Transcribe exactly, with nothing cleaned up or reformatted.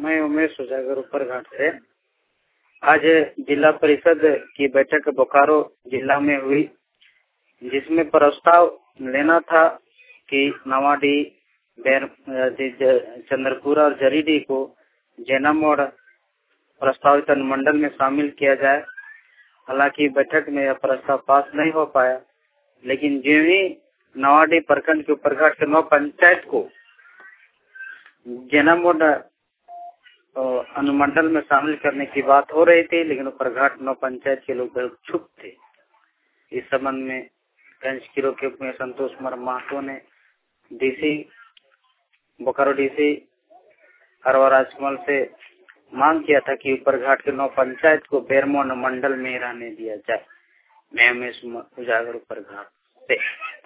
मैं उमेश उजागर ऊपर घाट से। आज जिला परिषद की बैठक बोकारो जिला में हुई, जिसमें प्रस्ताव लेना था कि नवाडी, चंद्रपुरा और जरीडी को जैना मोड़ प्रस्तावित अनुमंडल में शामिल किया जाए। हालांकि बैठक में यह प्रस्ताव पास नहीं हो पाया, लेकिन जो ही नवाडी प्रखंड के ऊपरघाट के नौ पंचायत को जैना मोड़ अनुमंडल में शामिल करने की बात हो रही थी, लेकिन ऊपरघाट नौ पंचायत के लोग बहुत चुप थे। इस संबंध में कंचकिरो के में संतोष कुमार महतो ने डीसी बोकारो डीसी अरवा राजकमल से मांग किया था कि ऊपरघाट के नौ पंचायत को बेरमो अनुमंडल में रहने दिया जाए। मैं उमेश उजागर ऊपरघाट से।